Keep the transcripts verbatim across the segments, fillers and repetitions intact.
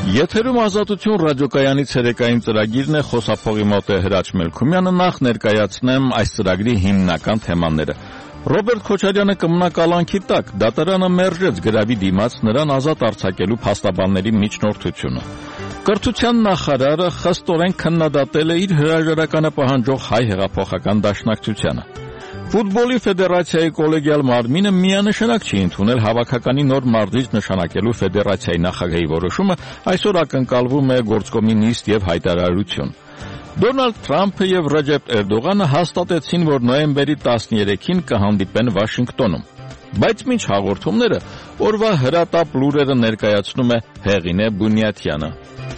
Եթերում ազատություն ռադիոկայանի ցերեկային ծրագիրն է, խոսափողի մոտ է Հրաչ Մելքումյանը, նախ ներկայացնեմ այս ծրագրի հիմնական թեմաները։ Ռոբերտ Քոչարյանը կմնա կալանքի տակ, դատարանը մերժեց գրավի դիմաց նրան ազատ արձակելու փաստաբանների միջնորդությունը։ Կրթության նախարարը խստորեն քննադատել է իր հրաժարականը պահանջող հայ հեղափոխական դաշնակցությանը։ Ֆուտբոլի ֆեդերացիայի կոլեգիալ մարմինը միանշանակ չի ընդունել հավաքականի նոր մարզիչ նշանակելու ֆեդերացիայի նախագահի որոշումը, այսօր ակնկալվում է գործկոմի նիստ եւ հայտարարություն։ Դոնալդ Թրամփը եւ Ռեջեփ Էրդողանը հաստատեցին, որ նոյեմբերի տասներեքին կհանդիպեն Վաշինգտոնում։ Բայց մինչ հաղորդումները օրվա հրատապ լուրերը ներկայացնում է Հեղինե Բունյաթյանը։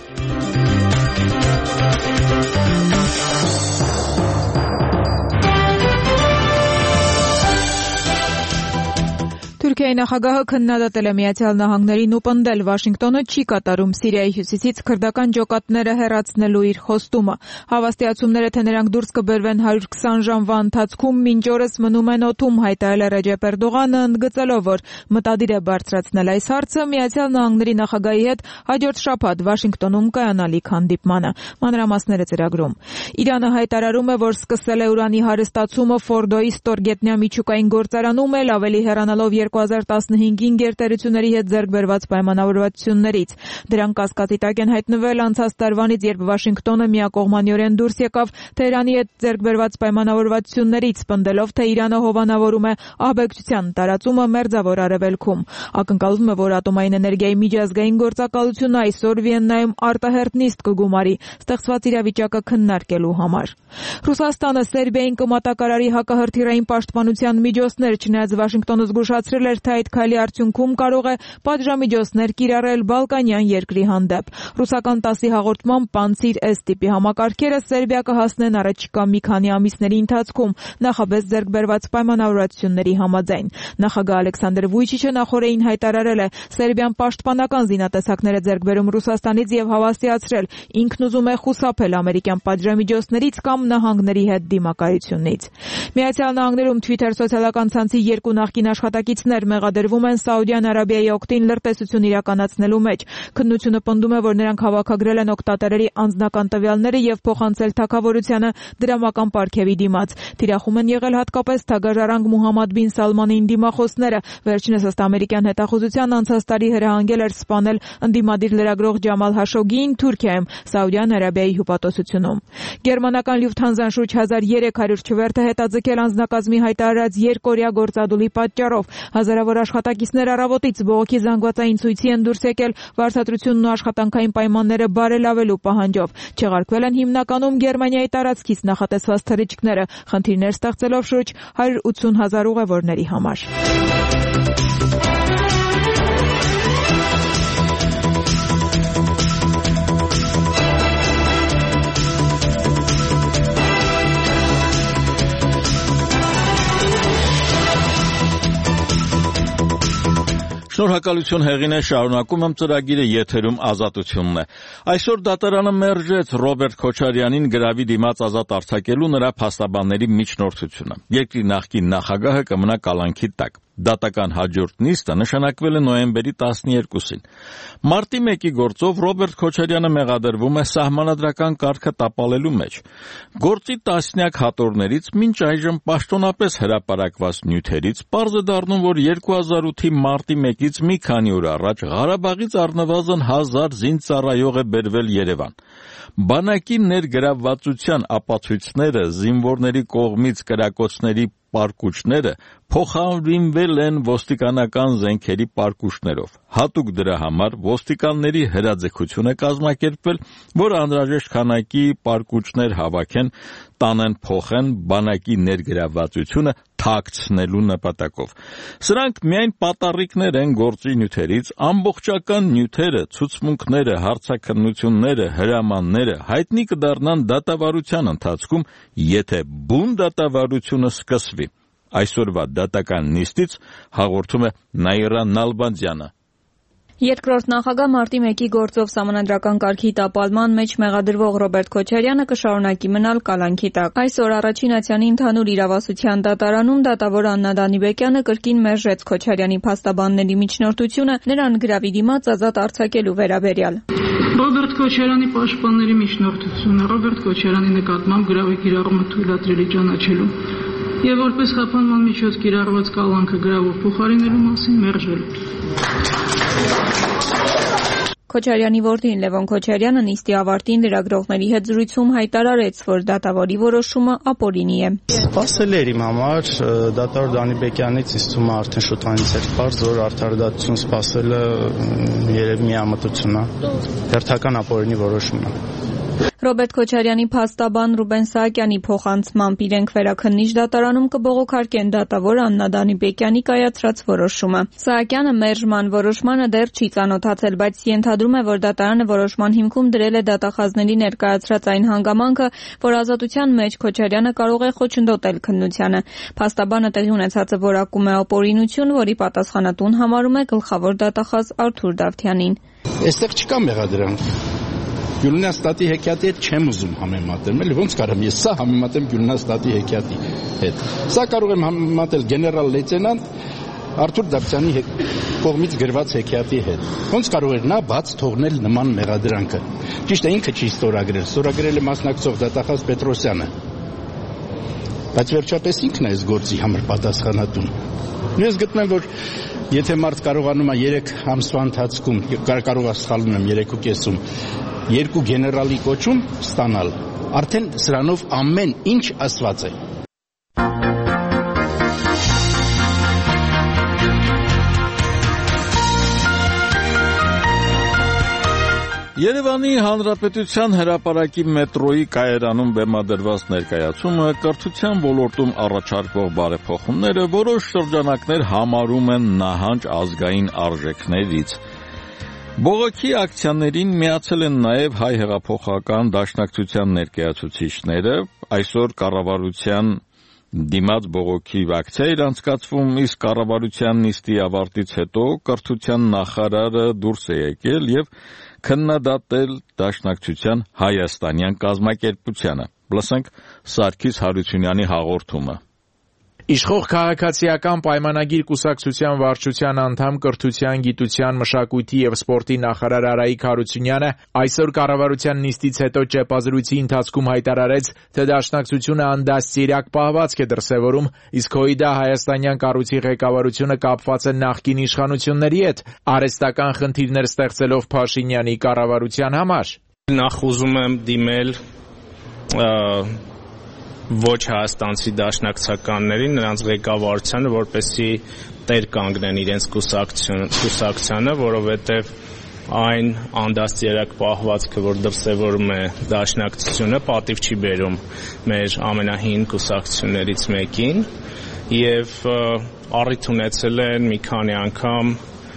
Թուրքիայի նախագահը քննադատել է Միացյալ Նահանգներին ու պնդել Վաշինգտոնը չի կատարում Սիրիայի հյուսիսից քրդական ջոկատները հեռացնելու իր խոստումը։ Հավաստիացումները, թե նրանք դուրս կբերվեն հարյուր քսան ժամվա ընթացքում, մինչ օրս մնում են օդում, հայտարարել է Ռեջեփ Էրդողանը, ընդգծելով, որ մտադիր է բարձրացնել այս հարցը Միացյալ Նահանգների նախագահի հետ հաջորդ շաբաթ Վաշինգտոնում կայանալիք հանդիպմանը։ Մանրամասները ծրագրում։ Իրանը հայտարարում է, որ սկսել է ուրանի հարստացումը Ֆորդոյի ստորգետնյա միջուկային գործարանում, էլ ավելի հեռանալով երկու հազար տասնհինգին գերտերությունների հետ ձեռք բերված պայմանավորվածություններից։ Դրանք կասկածի տակ են հայտնվել անցած տարվանից, երբ Վաշինգտոնը միակողմանիորեն դուրս եկավ Թեհրանի հետ ձեռք բերված պայմանավորվածություններից, պնդելով, թե Իրանը հովանավորում է ահաբեկչության տարածումը Մերձավոր Արևելքում։ Ակնկալվում է, որ ատոմային էներգիայի միջազգային գործակալությունը այսօր Վիեննայում արտահերթ նիստ կգումարի ստեղծված իրավիճակը քննարկելու համար։ Ռուսաստանը Սերբիային կմատակարարի հակահրթիռային պաշտպանության միջոցներ, չնայած Վաշինգտոնը զգուշացրել էր, թե այդ քայլի արդյունքում կարող է պատժամիջոցներ կիրառել բալկանյան երկրի հանդեպ։ Ռուսական տասի հաղորդման Պանցիր S տիպի համակարգերը Սերբիա կհասնեն առաջիկա մի քանի ամիսների ընթացքում, նախապես ձեռք բերված պայմանավորվածությունների համաձայն։ Նախագահ Ալեքսանդր Վուիչիչը նախորդին հայտարարել է, Սերբիան պաշտպանական զինատեսակներ է ձեռք բերում Ռուսաստանից եւ հավաստիացրել, ինքն ուզում է խուսափել ամերիկյան պատժամիջոցներից կամ նահանգների հետ դիմակայությունից։ Միացյալ Նահանգներում Twitter սոցիալական ցանցի երկու նախկին աշխատակիցներ մեղադրվում են Սաուդյան Արաբիայի օգտին լրտեսություն իրականացնելու մեջ։ Քննությունը պնդում է, որ նրանք հավաքագրել են օգտատերերի անձնական տվյալները եւ փոխանցել թագավորությանը դրամական պարգևի դիմաց։ Թիրախում են եղել հատկապես թագաժառանգ Մուհամմադ բին Սալմանին դիմախոսները։ Վերջինս ըստ ամերիկյան հետախուզության անցած տարի հրահանգել էր սպանել ընդդիմադիր լրագրող Ջամալ Հաշոգիին Թուրքիայում, Սաուդյան Արաբիայի հյուպատոսությունում։ Գերմանական Լյուֆթհանզան շուրջ հազար երեք հարյուր չվերթը հետաձգել անձնակազմի հայտարարած երկօրյա գործադուլի պատճառով։ Հազարավոր աշխատակիցներ առավոտից բողոքի զանգվածային ցույցի են դուրս եկել վարձատրությունն ու աշխատանքային պայմանները բարելավելու պահանջով։ Չեղարկվել են հիմնականում Գերմանիայի տարածքից նախատեսված թռիչքները, խնդիրներ ստեղծելով շուրջ հարյուր ութսուն հազար ուղևորների համար։ Շնորհակալություն Հեղինե, շարունակում եմ ծրագիրը, եթերում ազատությունն է։ Այսօր դատարանը մերժեց Ռոբերտ Քոչարյանին գրավի դիմաց ազատ արձակելու նրա փաստաբանների միջնորդությունը։ Երկրի նախկին նախագահը կմնա կալանքի տակ։ Դատական հաջորդ նիստը նշանակվել է նոյեմբերի տասներկուսին։ Մարտի մեկի գործով Ռոբերտ Քոչարյանը մեղադրվում է սահմանադրական կարգը տապալելու մեջ։ Գործի տասնյակ հատորներից մինչ այժմ պաշտոնապես հրապարակված նյութերից պարզ է դառնում, որ երկու հազար ութի մարտի մեկից մի քանի օր առաջ Ղարաբաղից առնվազն հազար զինծառայող է բերվել Երևան։ Բանակի ներգրավվածության ապացույցները, զինվորների կողմից կրակոցների պարկուճները փոխարինվել են ոստիկանական զենքերի պարկուճներով։ Հատուկ դրա համար ոստիկանների հրաձգություն է կազմակերպվել, որ անհրաժեշտ քանակի պարկուճներ հավաքեն, տանեն, փոխեն բանակի ներգրավվածությունը թաքցնելու նպատակով։ Սրանք միայն պատառիկներ են գործի նյութերից, ամբողջական նյութերը, ցուցմունքները, հարցաքննությունները, հրամանները հայտնի կդառնան դատավարության ընթացքում, եթե բուն դատավարությունը սկսվի։ Այսօրվա դատական նիստից հաղորդում է Նաիրա Նալբանդյանը։ Երկրորդ նախագահ մարտի մեկի գործով սահմանադրական կարգի տապալման մեջ մեղադրվող Ռոբերտ Քոչարյանը կշարունակի մնալ կալանքի տակ։ Այսօր առաջին ատյանի ընդհանուր իրավասության դատարանում դատավոր Աննա Դանիբեկյանը կրկին մերժեց Քոչարյանի փաստաբանների միջնորդությունը նրան գրավի դիմաց ազատ արձակելու վերաբերյալ։ Ռոբերտ Քոչարյանի պաշտպանների միջնորդությունը Ռոբերտ Քոչարյանի նկատմամբ գրավի կիրառումը թույլատրելի ճանաչելու եւ որպես խափանման միջոց կիրառված կալանքը գրավող փոխարինելու մասին մերժելու։ Քոչարյանի որդին Լևոն Քոչարյանը նիստի ավարտին լրագրողների հետ զրույցում հայտարարեց, որ դատավորի որոշումը ապօրինի է։ Սպասել էր իմ համար դատավոր Դանի Բեկյանից ինձ թվում է արդեն շուտվանից էր բարձ, որ արդարադատություն սպասելը երևի միամտություն է, հերթական ապօրինի որոշում է։ Ռոբերտ Քոչարյանի փաստաբան Ռուբեն Սահակյանի փոխանցմամբ իրենք վերաքննիչ դատարանում կբողոքարկեն դատավոր Աննա Դանիբեկյանի կայացրած որոշումը։ Սահակյանը մերժման որոշմանը դեռ չի ծանոթացել, բայց ենթադրում է, որ դատարանը որոշման հիմքում դրել է դատախազների ներկայացրած այն հանգամանքը, որ ազատության մեջ Քոչարյանը կարող է խոչընդոտել քննությանը։ Փաստաբանը տեղի ունեցածը որակում է ապօրինություն, որի պատասխանատուն համարում է գլխավոր դատախազ Արթուր Դավթյանին։ Այստեղ չկա մեղադրանք։ Գյուլնաստատի հեքիաթի հետ չեմ ուզում համեմատել, էլի ոնց կարամ ես սա համեմատեմ Գյուլնաստատի հեքիաթի հետ։ Սա կարող եմ համեմատել գեներալ լեյտենանտ Արթուր Դավթյանի կողմից գրված հեքիաթի հետ։ Ոնց կարող էր նա բաց թողնել նման մեղադրանքը։ Ճիշտ է, ինքը չի ստորագրել, ստորագրել է մասնակցող դատախազ Պետրոսյանը։ Բայց վերջապես ինքն է այս գործի համար պատասխանատուն։ Ես գտնում եմ, որ եթե մարդ կարողանում է երեք ամսվա ընթացքում, կարող է սխալվում եմ երեք ու կեսում, երկու գեներալի կոչում ստանալ, արդեն սրանով ամեն ինչ ասված է։ Երևանի Հանրապետության հրապարակի մետրոյի կայարանում բեմադրված ներկայացումը կրթության ոլորտում առաջարկվող բարեփոխումները որոշ շրջանակներ համարում են նահանջ ազգային արժեքներից։ Բողոքի ակցիաներին միացել են նաև հայ հեղափոխական դաշնակցության ներկայացուցիչները, այսօր կառավարության դիմաց բողոքի ակցիա էր անցկացվում, իսկ կառավարության նիստի ավարտից հետո կրթության նախարարը դուրս է եկել եւ քննադատել դաշնակցության հայաստանյան կազմակերպությանը։ Լսենք Սարգիս Հարությունյանի հաղորդումը։ Իշխող քաղաքացիական պայմանագիր կուսակցության վարչության անդամ կրթության, գիտության, մշակույթի եւ սպորտի նախարար Արայիկ Հարությունյանը այսօր կառավարության նիստից հետո ճեպազրույցի ընթացքում հայտարարեց, թե դաշնակցությունը անդաստիարակ պահվածք է դրսևորում, իսկ ՀՅԴ հայաստանյան կառույցի ղեկավարությունը կապված է նախկին իշխանությունների հետ, արհեստական խնդիրներ ստեղծելով Փաշինյանի կառավարության համար։ Նախ ուզում եմ դիմել ոչ հայաստանցի դաշնակցականներին, նրանց ղեկավարությանը, որպեսզի տեր կանգնեն իրենց կուսակցությանը, որովհետև այն անդաստիարակ պահվածքը, որ դրսևորում է դաշնակցությունը, պատիվ չի բերում մեր ամենահին կուսակցություններից մեկին, եւ առիթ ունեցել են մի քանի անգամ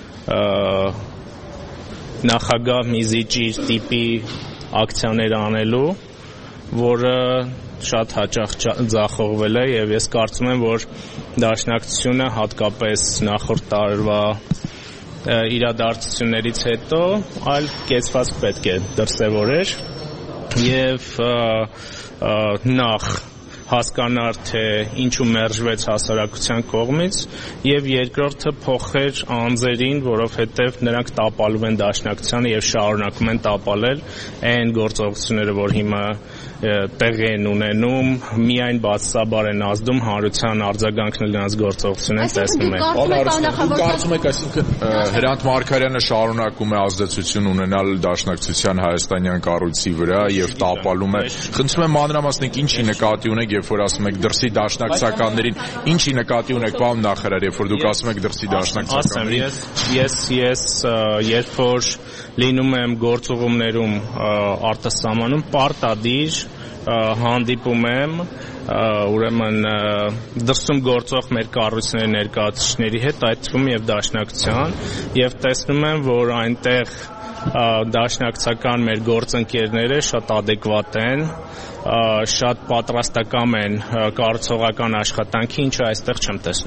նախագահ Միզիջիր տիպի ակցիաներ անելու, որը շատ հաճախ ձախողվել է եւ ես կարծում եմ, որ դաշնակցությունը հատկապես նախորդ տարվա իրադարձություններից հետո այլ կեցվածք պետք է դրսևորեր եւ նախ հասկանար, թե ինչու մերժվեց հասարակության կողմից եւ երկրորդը փոխեր անձերին, որովհետեւ նրանք տապալում են դաշնակցությանը եւ շարունակում են տապալել այն գործողությունները, որ հիմա տեղի են ունենում, միայն բացասաբար են ազդում հանրության արձագանքն նրանց գործողություններին տեսնում են։ Կարծում եք, այսինքն Հրանտ Մարգարյանը շարունակում է ազդեցություն ունենալ դաշնակցության հայաստանյան կառույցի վրա եւ տապալում է։ Խնդրում եմ մանրամասնեք ինչի նկատի ունեք, երբ որ ասում եք դրսի դաշնակցականներին, ինչի նկատի ունեք, պարոն նախարար, երբ որ դուք ասում եք դրսի դաշնակցականներին։ Ես ես երբ որ լինում եմ գործուղումներում արտասահմանում պարտադիր հանդիպում եմ ուրեմն դրսում գործող մեր կառույցների ներկայացուցիչների հետ, այդ թվում եւ դաշնակցության, եւ տեսնում եմ, որ այնտեղ դաշնակցական մեր գործընկերները շատ adekvat են, շատ պատրաստակամ են կառուցողական աշխատանքի, ինչը այստեղ չեմ տեսնում։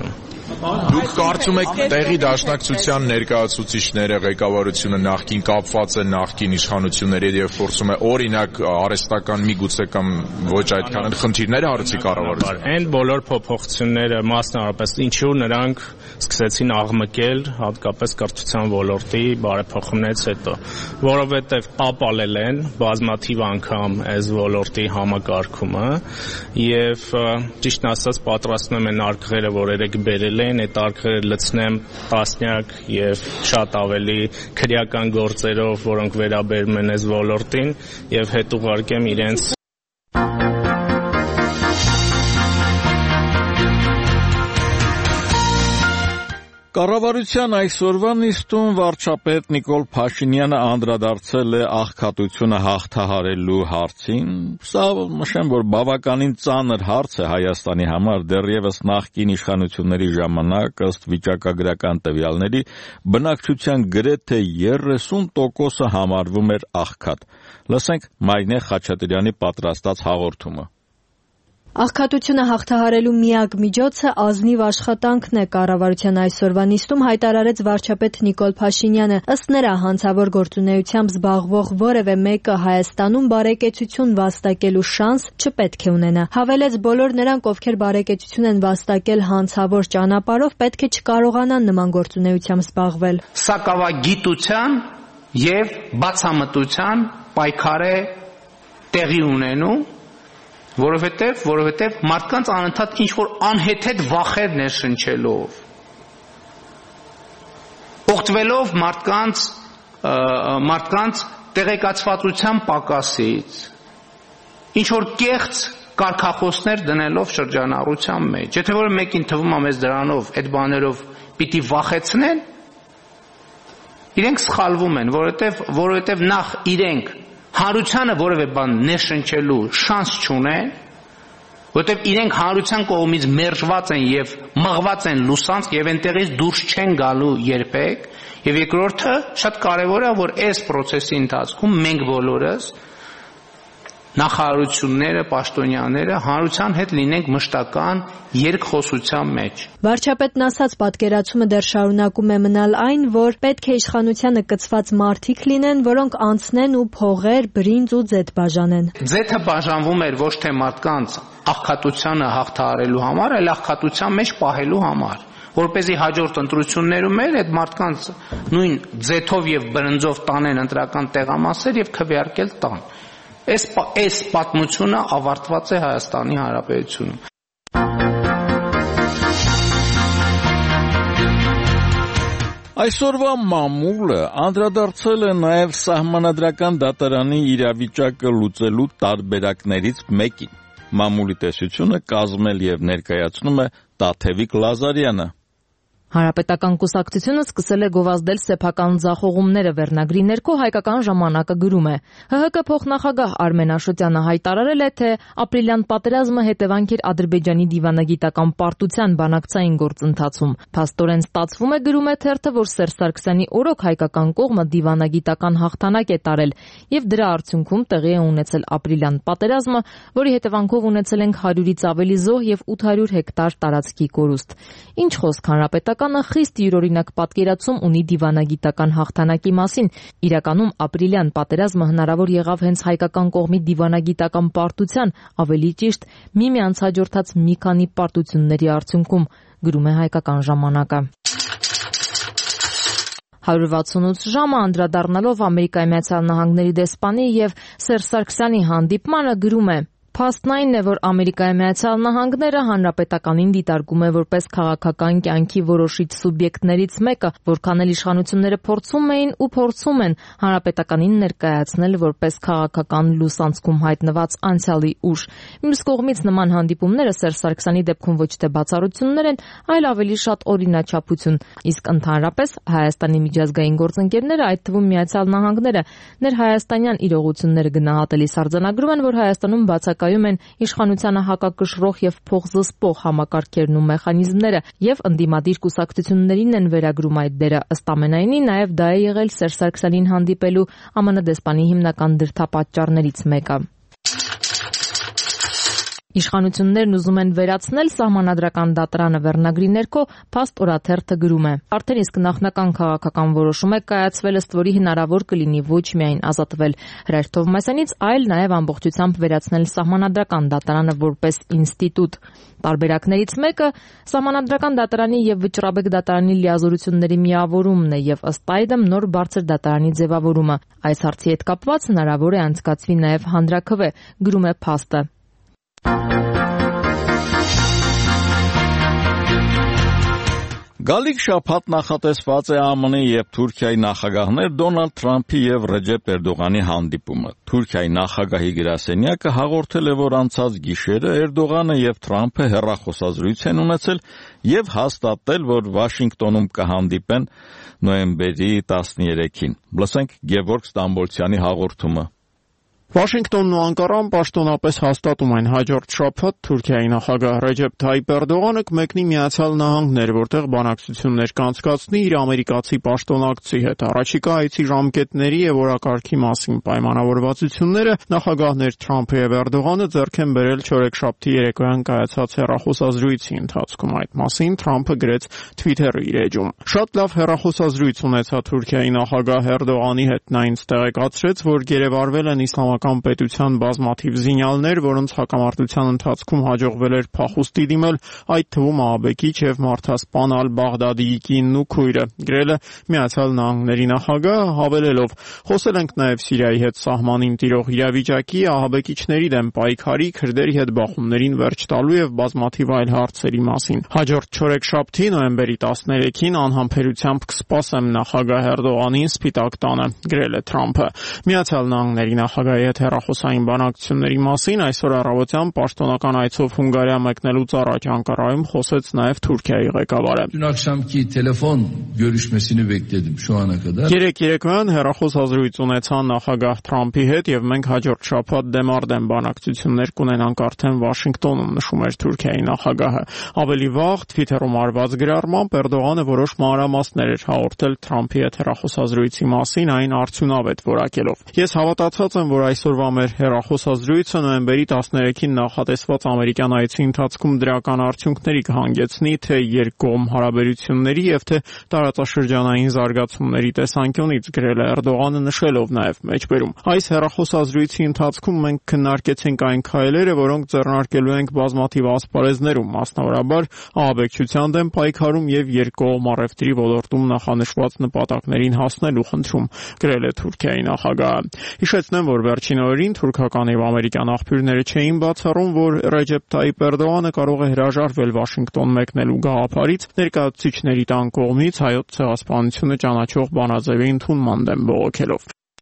Դուք կարծում եք տեղի դաշնակցության ներկայացուցիչները, ղեկավարությունը նախկին կապված է նախկին իշխանությունների եւ փորձում է օրինակ արհեստական միգուցե կամ ոչ այդքան խնդիրները հարցի կառավարության։ Այն բոլոր փոփոխությունները մասնավորապես ինչու նրանք սկսեցին աղմկել հատկապես կրթության ոլորտի բարեփոխումներից հետո, որովհետեւ ապալել են բազմաթիվ անգամ այս ոլորտի համակարգումը եւ ճիշտն ասած պատրաստում են արկղերը, որ երեք բերել են, այդ արկղերը լցնեմ տասնյակ եւ շատ ավելի քրեական գործերով, որոնք վերաբերում են այս ոլորտին եւ հետ ուղարկեմ իրենց Կառավարության այսօրվա նիստում վարչապետ Նիկոլ Փաշինյանը անդրադարձել է աղքատությունը հաղթահարելու հարցին։ Սա նշեմ, որ բավականին ծանր հարց է Հայաստանի համար, դեռևս նախկին իշխանությունների ժամանակ ըստ վիճակագրական տվյալների բնակչության գրեթե երեսուն տոկոսը համարվում էր աղքատ։ Լսենք Մարինե Խաչատրյանի պատրաստած հաղորդումը։ Աղքատությունը հաղթահարելու միակ միջոցը ազնիվ աշխատանքն է, կառավարության այսօրվա նիստում հայտարարեց վարչապետ Նիկոլ Փաշինյանը։ Ըստ նրա, հանցավոր գործունեությամբ զբաղվող որևէ մեկը Հայաստանում բարեկեցություն վաստակելու շանս չպետք է ունենա։ Հավելեց, բոլոր նրանք, ովքեր բարեկեցություն են վաստակել հանցավոր ճանապարհով, պետք է չկարողանան նման գործունեությամբ զբաղվել։ Սակավագիտության եւ բացամտության պայքար է տեղի ունենում, որովհետև որովհետև մարդկանց անընդհատ ինչ-որ անհեթեթ վախեր ներշնչելով, օգտվելով մարդկանց մարդկանց տեղեկացվածության պակասից, ինչ-որ կեղծ կարգախոսներ դնելով շրջանառության մեջ, եթե որ մեկին թվում է մեզ դրանով, այդ բաներով պիտի վախեցնեն, իրենք սխալվում են, որովհետև որովհետև նախ իրենք հանրությանը որևէ բան ներշնչելու շանս չունեն, որտեղ իրենք հանրության կողմից մերժված են եւ մղված են լուսանց եւ այնտեղից դուրս չեն գալու երբեք, եւ երկրորդը շատ կարեւոր է, որ այս process-ի ընթացքում մենք բոլորս նախարարությունները, պաշտոնյաները հանրության հետ լինենք մշտական երկխոսության մեջ։ Վարչապետն ասաց, պատկերացումը դեռ շարունակում է մնալ այն, որ պետք է իշխանությանը կցված մարդիկ լինեն, որոնք անցնեն ու փողեր, բրինձ ու ձեթ բաժանեն։ Ձեթը բաժանվում էր ոչ թե մարդկանց աղքատությանը հաղթահարելու համար, այլ աղքատության մեջ պահելու համար, որպեսզի հաջորդ ընտրություններում էլ այդ մարդկանց նույն ձեթով եւ բրնձով տանեն ընտրական տեղամասեր եւ քվեարկել տան։ Այս այս պատմությունը ավարտված է Հայաստանի Հանրապետությունում։ Այսօրվա մամուլը անդրադարձել է նաև սահմանադրական դատարանի իրավիճակը լուծելու տարբերակներից մեկին։ Մամուլի տեսությունը կազմել եւ ներկայացնում է Տաթևիկ Լազարյանը։ Հանրապետական կուսակցությունը սկսել է գովազդել սեփական ձախողումները վերնագրի ներքո Հայկական ժամանակը գրում է. Հ Հ Կ փոխնախագահ Արմեն Աշոտյանը հայտարարել է, թե ապրիլյան պատերազմը հետևանք էր Ադրբեջանի դիվանագիտական պարտության բանակցային գործընթացում։ Փաստորեն ստացվում է, գրում է թերթը, որ Սերժ Սարգսյանի օրոք հայկական կողմը դիվանագիտական հաղթանակ է տարել եւ դրա արդյունքում տեղի է ունեցել ապրիլյան պատերազմը, որի հետևանքով ունեցել ենք հարյուրից ավելի զոհ եւ ութ հարյուր հեկտար տարածքի կորուստ։ Ինչ խոսք հանրապետական Կանը խիստ յուրօրինակ պատկերացում ունի դիվանագիտական հաղթանակի մասին։ Իրականում ապրիլյան պատերազմը հնարավոր եղավ հենց հայկական կողմի դիվանագիտական պարտության, ավելի ճիշտ միմյանց հաջորդած մի քանի պարտությունների արդյունքում, գրում է Հայկական ժամանակը։ հարյուր վաթսունութ ժամը անդրադառնալով Ամերիկայի Միացյալ Նահանգների դեսպանի եւ Սերժ Սարգսյանի հանդիպմանը գրում է. Փաստն այն է, որ Ամերիկայի Միացյալ Նահանգները հանրապետականին դիտարկում է որպես քաղաքական կյանքի որոշիչ սուբյեկտներից մեկը, որքան էլ իշխանությունները փորձում էին ու փորձում են հանրապետականին ներկայացնել որպես քաղաքական լուսանցքում հայտնված անցյալի ուժ։ Մյուս կողմից նման հանդիպումները Սերժ Սարգսյանի դեպքում ոչ թե բացառություններ են, այլ ավելի շատ օրինաչափություն, իսկ ընդհանրապես Հայաստանի միջազգային գործընկերները, այդ թվում Միացյալ Նահանգները, ներհայաստանյան իրողությունները գնահատելիս արձանագրում են, որ Հայաստանում բացակայում են իշխանությանը հակակշռող եւ փոխզսպող համակարգերն ու մեխանիզմները եւ ընդդիմադիր կուսակցություններին են վերագրում այդ դերը։ Ըստ ամենայնի նաեւ դա է եղել Սերժ Սարգսյանին հանդիպելու Ամն դեսպանի հիմնական դրդապատճառներից մեկը։ Իշխանություններն ուզում են վերացնել սահմանադրական դատարանը վերնագրի ներքո, փաստ օրաթերթը գրում է. Արդեն իսկ նախնական քաղաքական որոշում է կայացվել, ըստ որի հնարավոր կլինի ոչ միայն ազատվել Հրայր Թովմասյանից, այլ նաև ամբողջությամբ վերացնել սահմանադրական դատարանը որպես ինստիտուտ։ Տարբերակներից մեկը սահմանադրական դատարանի եւ վճռաբեկ դատարանի լիազորությունների միավորումն է եւ ըստ այդմ նոր բարձր դատարանի ձևավորումը։ Այս հարցի հետ կապված հնարավոր է անցկացվի նաև հանրաքվե, գրում է փաստը։ Գալիք շաբաթ նախատեսված է ԱՄՆ-ի եւ Թուրքիայի նախագահներ Դոնալդ Թրամփի եւ Ռեջեփ Էրդողանի հանդիպումը։ Թուրքիայի նախագահի գրասենյակը հաղորդել է, որ անցած գիշերը Էրդողանը եւ Թրամփը հեռախոսազրույց են ունեցել եւ հաստատել, որ Վաշինգտոնում կհանդիպեն նոյեմբերի տասներեքին։ Լսենք Գևորգ Ստամբոլցյանի հաղորդումը։ Վաշինգտոնն ու Անկարան պաշտոնապես հաստատում են հաջորդ շաբաթ Թուրքիայի նախագահ Ռեջեփ Թայիփ Էրդողանը կմեկնի Միացյալ Նահանգներ, որտեղ բանակցություններ կանցկացնի իր ամերիկացի պաշտոնակցի հետ։ Առաջիկա այցի ժամկետների եւ օրակարգի մասին պայմանավորվածությունները նախագահներ Թրամփը եւ Էրդողանը ձեռք են բերել չորեքշաբթի երեկոյան կայացած հեռախոսազրույցի ընթացքում։ Այդ մասին Թրամփը գրեց Twitter-ի իր էջում. Շատ լավ հեռախոսազրույց ունեցա Թուրքիայի նախագահ Էրդողանի հետ, նա ինձ տեղեկացրեց, որ գերեվարվել են իսլամական պետության բազմաթիվ զինյալներ, որոնց հակամարտության ընթացքում հաջողվել էր փախուստի դիմել, այդ թվում ահաբեկիչ եւ մարդասպան Ալ-Բաղդադիի կինն ու քույրը, գրել է Միացյալ Նահանգների նախագահը, հավելելով. խոսել ենք նաեւ Սիրիայի հետ սահմանին տիրող իրավիճակի, ահաբեկիչների դեմ պայքարի, քրդերի հետ բախումներին վերջ տալու եւ բազմաթիվ այլ հարցերի մասին։ Հաջորդ չորեքշաբթի նոյեմբերի տասներեքին անհամբերությամբ կսպասեմ նախագահ Էրդողանին Սպիտակ տանը, գրել է Թրամփը։ Միացյալ Նահանգների նախագահի հետ հեռախոսային բանակցությունների մասին այսօր առավոտյան պաշտոնական այցով Հունգարիա մեկնելուց առաջ Անկարայում խոսեց նաև Թուրքիայի ղեկավարը։ Երեք երեկոյան հեռախոսազրույց ունեցան նախագահ Թրամփի հետ եւ մենք հաջորդ շաբաթ դեմարդեմ բանակցություններ կունենանք արդեն Վաշինգտոնում, նշում էր Թուրքիայի նախագահը։ Ավելի վաղ Twitter-ում արված գրառմամբ Էրդողանը որոշ մանրամասներ էր հաղորդել Թրամփի հետ հեռախոսազրույցի մասին, այն արդյունավետ որակելով։ Ես հավատացած եմ, որ այսօրվա մեր հեռախոսազրույցը նոյեմբերի տասներեքին նախատեսված ամերիկյան այցի ընթացքում դրական արդյունքների կհանգեցնի թե երկկողմ հարաբերությունների եւ թե տարածաշրջանային զարգացումների տեսանկյունից, գրել է Էրդողանը, նշելով նաեւ մեջբերում. Այս հեռախոսազրույցի ընթացքում մենք քննարկեցինք այն քայլերը, որոնք ձեռնարկելու ենք բազմաթիվ ասպարեզներում, մասնավորաբար ահաբեկչության դեմ պայքարում եւ երկկողմ առևտրի ոլորտում նախանշված նպատակներին հասնելու խնդրում, գրել է Թուրքիայի նախագահը։ Հիշեցնեմ, որ վերջին օրերին թուրքական եւ ամերիկյան աղբյուրները չէին բացառում, որ Ռեջեփ Թայիփ Էրդողանը կարող է հրաժարվել Վաշինգտոն մեկնելու գաղափարից, ներկայացուցիչների տան կողմից հայոց ցեղասպանությունը ճանաչող բանաձևի ընդունման դեմ բողոքելով։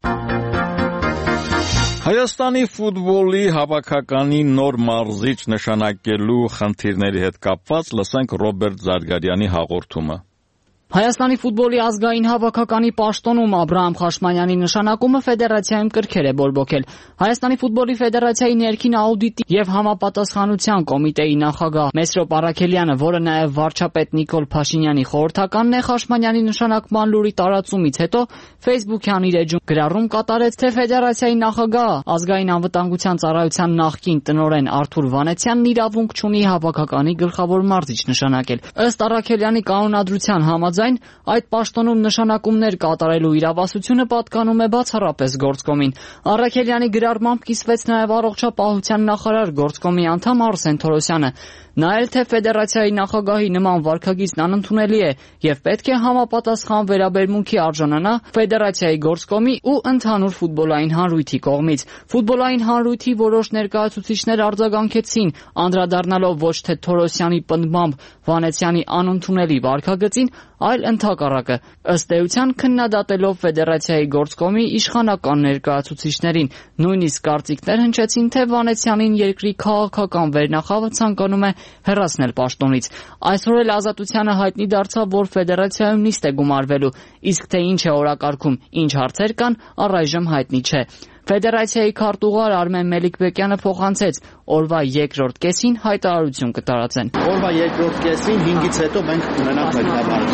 Հայաստանի ֆուտբոլի հավաքականի նոր մարզիչ նշանակելու խնդիրների հետ կապված լսենք Ռոբերտ Զարգարյանի հաղորդումը։ Հայաստանի ֆուտբոլի ազգային հավաքականի պաշտոնում Աբրահամ Խաշմանյանի նշանակումը ֆեդերացիայում կրքեր է բորբոքել։ Հայաստանի ֆուտբոլի ֆեդերացիայի ներքին աուդիտի եւ համապատասխանության կոմիտեի նախագահ Մեսրոպ Առաքելյանը, որը նաեւ վարչապետ Նիկոլ Փաշինյանի խորհրդականն է, Խաշմանյանի նշանակման լուրի տարածումից հետո Facebook-յան իր էջում գրառում կատարեց, թե ֆեդերացիայի նախագահը ազգային անվտանգության ծառայության նախկին տնօրեն Արթուր Վանեցյանն իրավունք չունի հավաքականի գլխավոր մարզիչ նշանակել։ Ըստ Առաքելյանի կանոնադրության համաձայն այդ պաշտոնում նշանակումներ կատարելու իրավասությունը պատկանում է բացառապես գործկոմին։ Առաքելյանի գրառմամբ կիսվեց նաև առողջապահության նախարար գործկոմի անդամ Արսեն Թորոսյանը։ Նա էլ թե ֆեդերացիայի նախագահի նման վարքագիծն անընդունելի է եւ պետք է համապատասխան վերաբերմունքի արժանանա ֆեդերացիայի գործկոմի ու ընդհանուր ֆուտբոլային հանրույթի կողմից։ Ֆուտբոլային հանրույթի որոշ ներկայացուցիչներ արձագանքեցին, անդրադառնալով ոչ թե Թորոսյանի պնդմամբ Վանեցյանի անընդունելի վարքագծին, այլ ընդհակառակը, ըստ էության քննադատելով ֆեդերացիայի գործկոմի իշխանական ներկայացուցիչներին։ Նույնիսկ կարծիքներ հնչեցին, թե Վանեցյանին երկրի քաղաքական վերնախավը ցանկանում է հեռացնել պաշտոնից։ Այսօր էլ Ազատությանը հայտնի դարձավ, որ ֆեդերացիայում նիստ է գումարվելու, իսկ թե ինչ է օրակարգում, ինչ հարցեր կան, առայժմ հայտնի չէ։ Ֆեդերացիայի քարտուղար Արմեն Մելիքբեկյանը փոխանցեց, օրվա երկրորդ կեսին հայտարարություն կտարածեն։ Օրվա երկրորդ կեսին հինգից հետո մենք կունենանք հայտարարություն։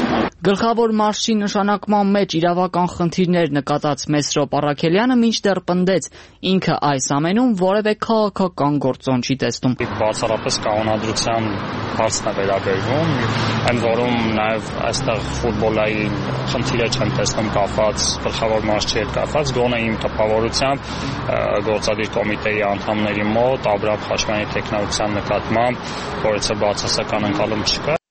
Գլխավոր մարշչի նշանակման մեջ իրավական խնդիրներ նկատած Մեսրոպ Առաքելյանը մինչդեռ պնդեց, ինքը այս ամենում որևէ քաղաքական գործոն չի տեսնում։ Բացառապես կանոնադրության հարցն է վերաբերվում, այն որում նաև այստեղ ֆուտբոլային խնդիրը չեն տեսնում կապված գլխավոր մարշչի հետ կապված, գոնե իմ տպավորությամբ գործադիր կոմիտեի անդամների մոտ Աբրահամ Խաշմյանի տեխնokratiության նկատմամբ որևէ բացասական ընկալում չկա։